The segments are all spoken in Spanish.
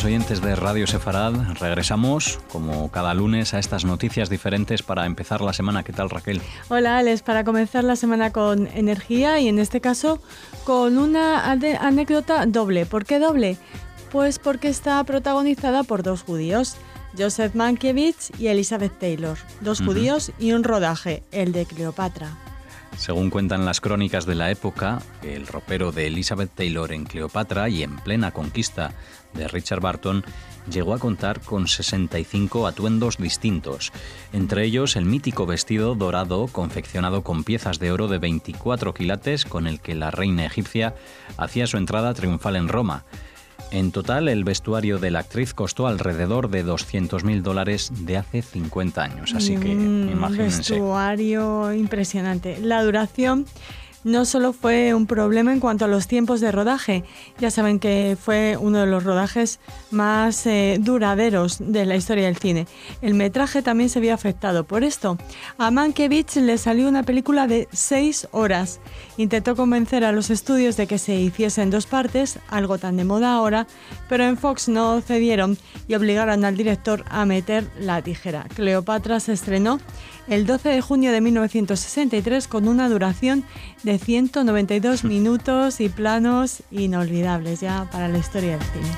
oyentes de Radio Sefarad. Regresamos, como cada lunes, a estas noticias diferentes para empezar la semana. ¿Qué tal, Raquel? Hola, Alex. Para comenzar la semana con energía y en este caso con una anécdota doble. ¿Por qué doble? Pues porque está protagonizada por dos judíos, Joseph Mankiewicz y Elizabeth Taylor. Dos judíos y un rodaje, el de Cleopatra. Según cuentan las crónicas de la época, el ropero de Elizabeth Taylor en Cleopatra y en plena conquista de Richard Burton llegó a contar con 65 atuendos distintos, entre ellos el mítico vestido dorado confeccionado con piezas de oro de 24 quilates con el que la reina egipcia hacía su entrada triunfal en Roma. En total, el vestuario de la actriz costó alrededor de $200.000 de hace 50 años, así que imagínense. Un vestuario impresionante. La duración no solo fue un problema en cuanto a los tiempos de rodaje, ya saben que fue uno de los rodajes más duraderos de la historia del cine. El metraje también se vio afectado por esto. A Mankiewicz le salió una película de 6 horas. Intentó convencer a los estudios de que se hiciese en 2 partes, algo tan de moda ahora, pero en Fox no cedieron y obligaron al director a meter la tijera. Cleopatra se estrenó el 12 de junio de 1963 con una duración de 192 minutos y planos inolvidables ya para la historia del cine.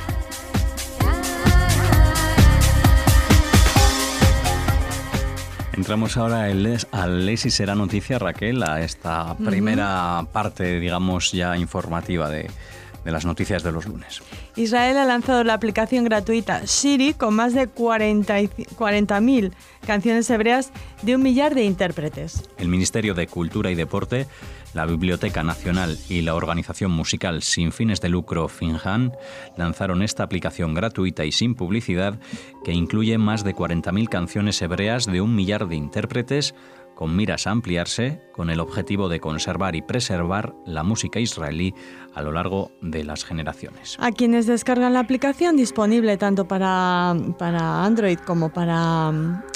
Entramos ahora al Ley si será noticia, Raquel, a esta primera parte, digamos, ya informativa de las noticias de los lunes. Israel ha lanzado la aplicación gratuita Siri con más de 40.000 canciones hebreas de 1 millar de intérpretes. El Ministerio de Cultura y Deporte, la Biblioteca Nacional y la organización musical sin fines de lucro Finjan lanzaron esta aplicación gratuita y sin publicidad que incluye más de 40.000 canciones hebreas de 1 millar de intérpretes con miras a ampliarse, con el objetivo de conservar y preservar la música israelí a lo largo de las generaciones. A quienes descargan la aplicación, disponible tanto para Android como para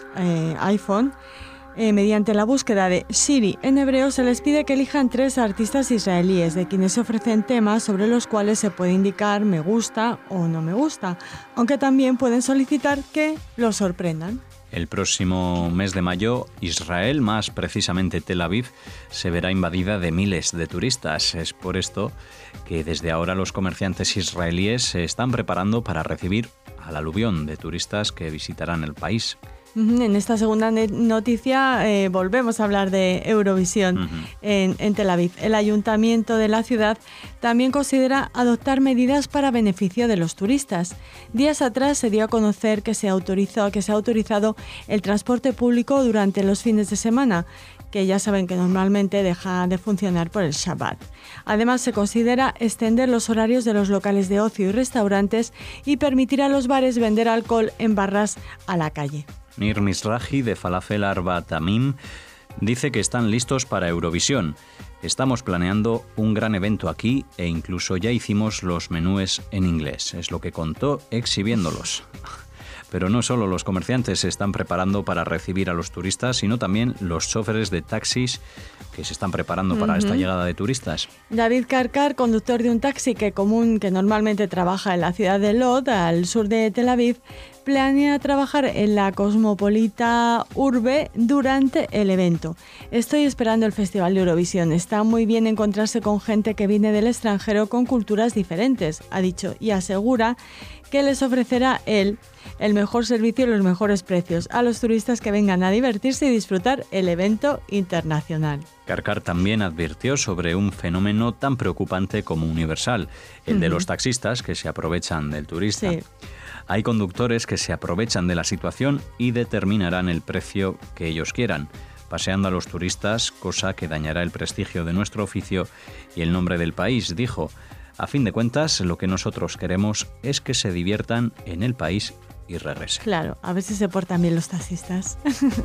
iPhone, mediante la búsqueda de Siri en hebreo se les pide que elijan 3 artistas israelíes de quienes se ofrecen temas sobre los cuales se puede indicar me gusta o no me gusta, aunque también pueden solicitar que los sorprendan. El próximo mes de mayo, Israel, más precisamente Tel Aviv, se verá invadida de miles de turistas. Es por esto que desde ahora los comerciantes israelíes se están preparando para recibir al aluvión de turistas que visitarán el país. En esta segunda noticia volvemos a hablar de Eurovisión en Tel Aviv. El ayuntamiento de la ciudad también considera adoptar medidas para beneficio de los turistas. Días atrás se dio a conocer que se ha autorizado el transporte público durante los fines de semana, que ya saben que normalmente deja de funcionar por el Shabbat. Además, se considera extender los horarios de los locales de ocio y restaurantes y permitir a los bares vender alcohol en barras a la calle. Nir Mizrahi, de Falafel Arba Tamim, dice que están listos para Eurovisión. Estamos planeando un gran evento aquí e incluso ya hicimos los menúes en inglés. Es lo que contó exhibiéndolos. Pero no solo los comerciantes se están preparando para recibir a los turistas, sino también los choferes de taxis que se están preparando para esta llegada de turistas. David Karkar, conductor de un taxi que normalmente trabaja en la ciudad de Lod, al sur de Tel Aviv, planea trabajar en la cosmopolita urbe durante el evento. Estoy esperando el Festival de Eurovisión. Está muy bien encontrarse con gente que viene del extranjero con culturas diferentes, ha dicho, y asegura que les ofrecerá el mejor servicio y los mejores precios a los turistas que vengan a divertirse y disfrutar el evento internacional. Karkar también advirtió sobre un fenómeno tan preocupante como universal, el de los taxistas que se aprovechan del turista. Sí. Hay conductores que se aprovechan de la situación y determinarán el precio que ellos quieran, paseando a los turistas, cosa que dañará el prestigio de nuestro oficio y el nombre del país, dijo. A fin de cuentas, lo que nosotros queremos es que se diviertan en el país y regresen. Claro, a ver si se portan bien los taxistas.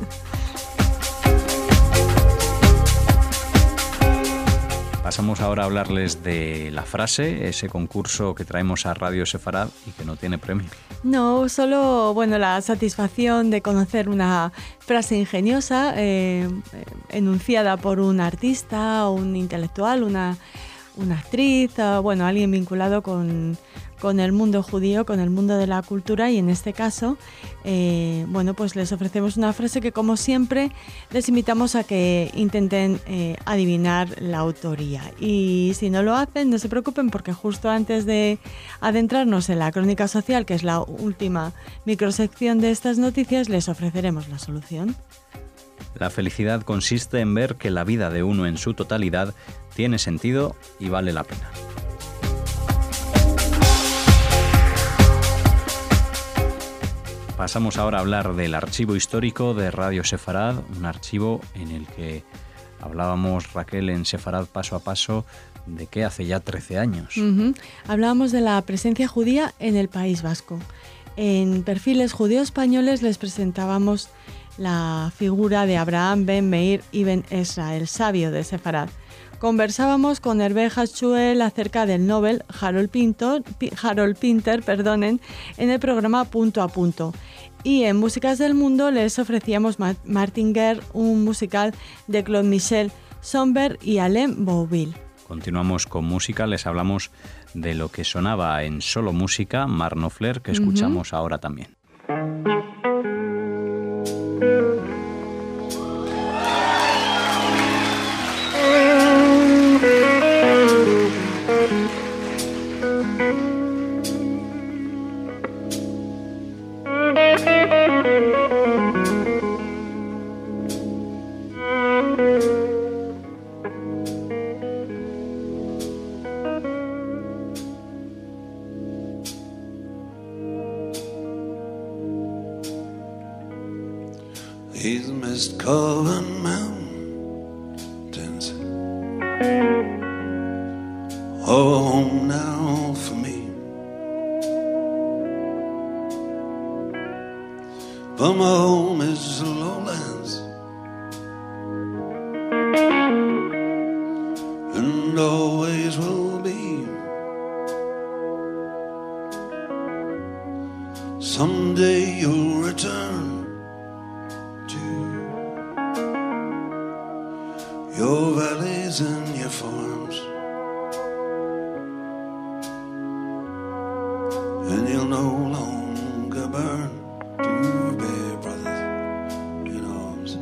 Pasamos ahora a hablarles de La Frase, ese concurso que traemos a Radio Sefarad y que no tiene premio. No, solo la satisfacción de conocer una frase ingeniosa enunciada por un artista o un intelectual, una actriz, alguien vinculado con con el mundo judío, con el mundo de la cultura, y en este caso, pues les ofrecemos una frase que, como siempre, les invitamos a que intenten adivinar la autoría. Y si no lo hacen, no se preocupen, porque justo antes de adentrarnos en la crónica social, que es la última microsección de estas noticias, les ofreceremos la solución. La felicidad consiste en ver que la vida de uno en su totalidad tiene sentido y vale la pena. Pasamos ahora a hablar del archivo histórico de Radio Sefarad, un archivo en el que hablábamos, Raquel, en Sefarad paso a paso, de que hace ya 13 años. Hablábamos de la presencia judía en el País Vasco. En Perfiles Judío-Españoles les presentábamos la figura de Abraham ben Meir ibn Ezra, el sabio de Sefarad. Conversábamos con Hervé Hachuel acerca del Nobel Harold Pinter, en el programa Punto a Punto. Y en Músicas del Mundo les ofrecíamos Martin-Guerre, un musical de Claude Michel, Sonberg y Alain Bouville. Continuamos con música, les hablamos de lo que sonaba en Solo Música, Mark Knopfler, que escuchamos ahora también. These mist-covered mountains are home now for me, but my home is the lowlands, and always will be. Someday you'll return your valleys and your farms, and you'll no longer burn to bear brothers in arms.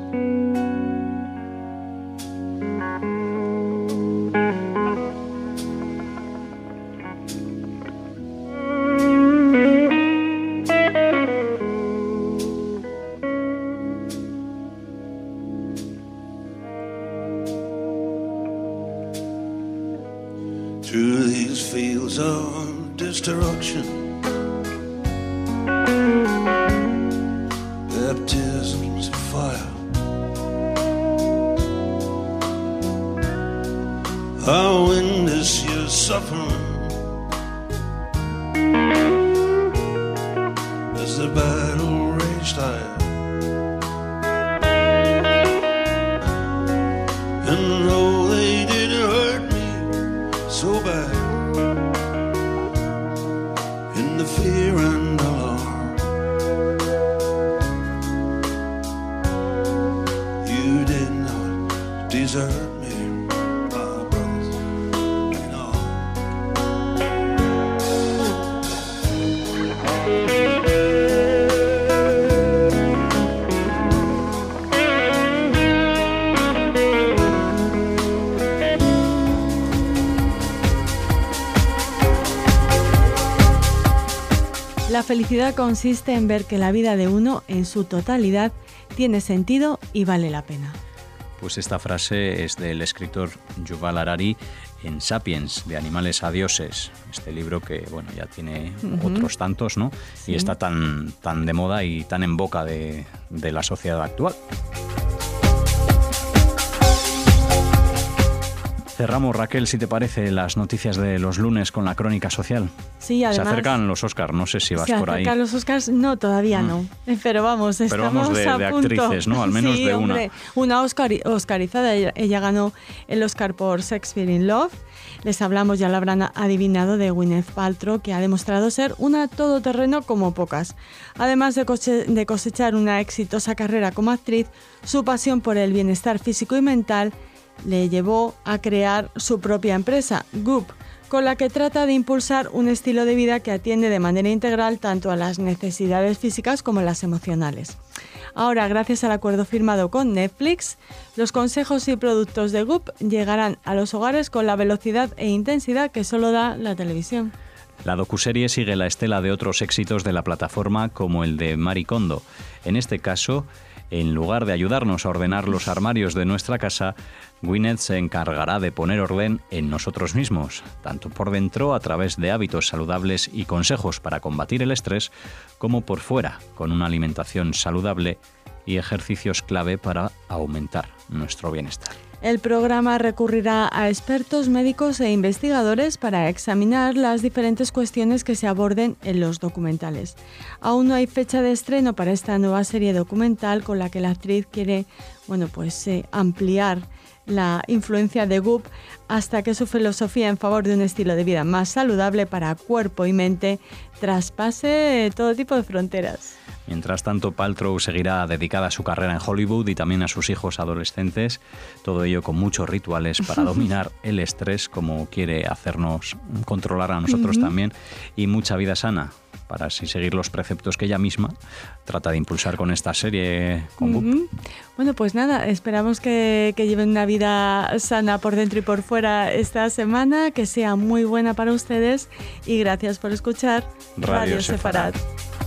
Through these fields of destruction, baptisms of fire, I witness your suffering as the battle raged higher. And though they did hurt me so bad, in the fear and alarm, you did not desert me, my brothers in arms. La felicidad consiste en ver que la vida de uno en su totalidad tiene sentido y vale la pena. Pues esta frase es del escritor Yuval Harari en Sapiens, de animales a dioses. Este libro que, bueno, ya tiene otros tantos, ¿no? Sí. Y está tan de moda y tan en boca de la sociedad actual. Cerramos, Raquel, si te parece, las noticias de los lunes con la crónica social. Sí, además... Se acercan los Oscars, no sé si vas por ahí. ¿Se acercan los Oscars? No, todavía no. Pero vamos, estamos de a punto. Actrices, ¿no? Al menos sí, de una. Hombre, una oscarizada. Ella ganó el Oscar por Shakespeare in Love. Les hablamos, ya lo habrán adivinado, de Gwyneth Paltrow, que ha demostrado ser una todoterreno como pocas. Además de cosechar una exitosa carrera como actriz, su pasión por el bienestar físico y mental le llevó a crear su propia empresa, Goop, con la que trata de impulsar un estilo de vida que atiende de manera integral tanto a las necesidades físicas como las emocionales. Ahora, gracias al acuerdo firmado con Netflix, los consejos y productos de Goop llegarán a los hogares con la velocidad e intensidad que solo da la televisión. La docuserie sigue la estela de otros éxitos de la plataforma como el de Marie Kondo. En este caso, en lugar de ayudarnos a ordenar los armarios de nuestra casa, Gwyneth se encargará de poner orden en nosotros mismos, tanto por dentro a través de hábitos saludables y consejos para combatir el estrés, como por fuera, con una alimentación saludable y ejercicios clave para aumentar nuestro bienestar. El programa recurrirá a expertos médicos e investigadores para examinar las diferentes cuestiones que se aborden en los documentales. Aún no hay fecha de estreno para esta nueva serie documental con la que la actriz quiere, ampliar la influencia de Goop hasta que su filosofía en favor de un estilo de vida más saludable para cuerpo y mente traspase todo tipo de fronteras. Mientras tanto, Paltrow seguirá dedicada a su carrera en Hollywood y también a sus hijos adolescentes, todo ello con muchos rituales para dominar el estrés, como quiere hacernos controlar a nosotros también, y mucha vida sana, para así seguir los preceptos que ella misma trata de impulsar con esta serie con Goop. Bueno, pues nada, esperamos que lleven una vida sana por dentro y por fuera esta semana, que sea muy buena para ustedes, y gracias por escuchar Radio Sefarad.